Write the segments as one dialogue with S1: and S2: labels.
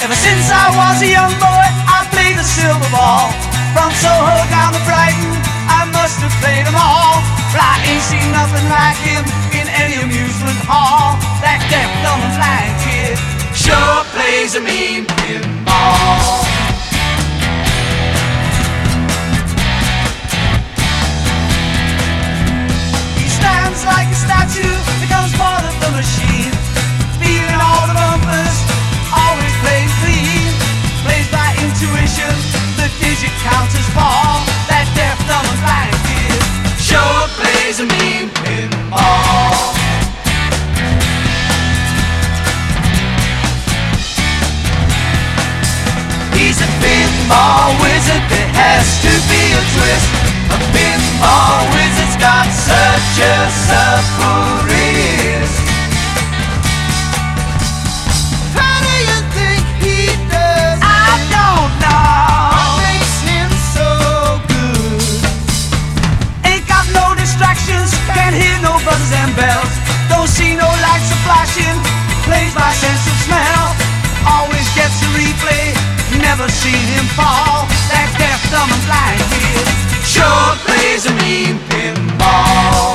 S1: Ever since I was a young boy, I played the silver ball. From Soho down to Brighton, I must have played them all. But I ain't seen nothing like him in any amusement hall. That deaf, dumb and blind kid sure plays a mean pinball. He stands like a statue, becomes part of the machine, feeling all the bumpers, always playing clean. Plays by intuition, the digit counters fall. That deaf, dumb and blind kid sure plays a mean pinball. He's a pinball wizard, there has to be a twist. A pinball wizard's got such a supple wrist. How do you think he does it? I don't know. What makes him so good? Ain't got no distractions, can't hear no buzzers and bells. Don't see no lights are flashing, plays by sense of smell. Always gets a replay, never seen him fall. That deaf, dumb and blind kid sure plays a mean pinball.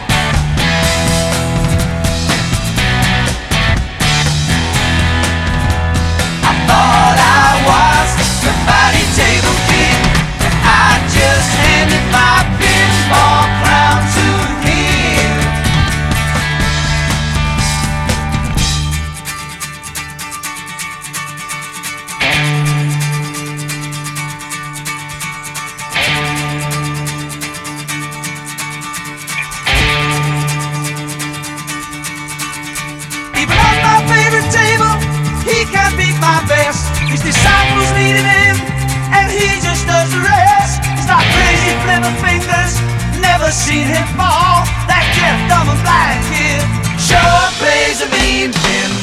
S1: I thought I was the body table king, and I just handed my pinball crown to him. Even on my favorite table, he can't beat my best. His disciples needed him, and he just does the rest. He's got crazy flipper fingers, never seen him fall. That deaf, dumb and blind kid sure plays a mean pinball.